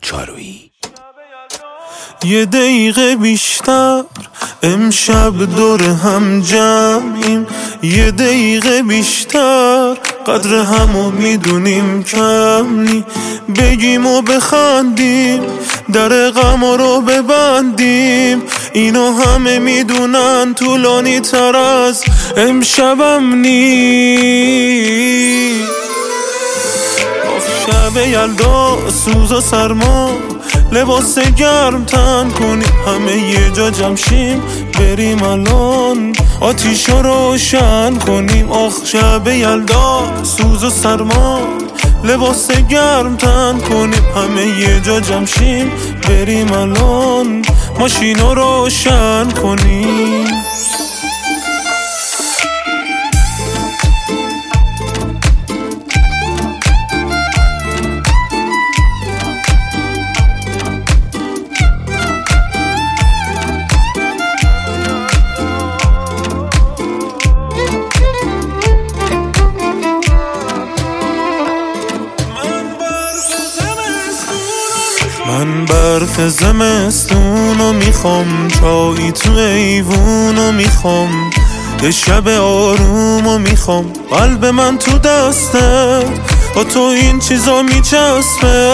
چارویی. یه دقیقه بیشتر امشب دور هم جمعیم، یه دقیقه بیشتر قدر همو میدونیم کمی، بگیم و بخندیم در غم رو ببندیم، اینو همه میدونن طولانی تر از امشبم نی. شب یلدا سوز و سرما لباس گرم تن کنیم، همه یه جا جمع شیم بریم الان آتیشو روشن کنیم. آخ شب یلدا سوز و سرما لباس گرم تن کنیم، همه یه جا جمع شیم بریم الان ماشینو روشن کنیم. من برف زمستونو میخوام، چایی تو ایوونو میخوام، یه شب آرومو میخوام، قلب من تو دسته با تو این چیزا میچسبه.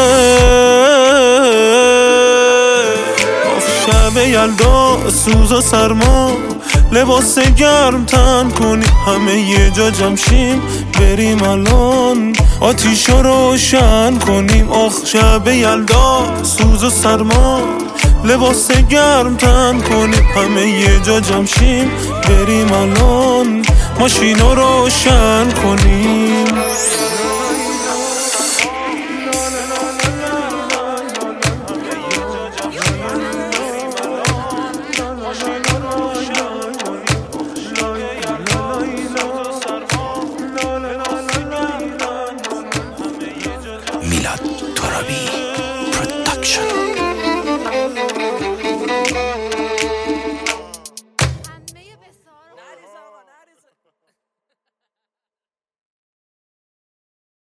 شب یلدا سوز و سرما لباس گرم تن کنیم، همه یه جا جمع شیم بریم الان آتیشو روشن کنیم. آخ شب یلدا سوز و سرما لباس گرم تن کنیم، همه یه جا جمع شیم بریم الان ماشینو روشن کنیم. میلاد ترابی.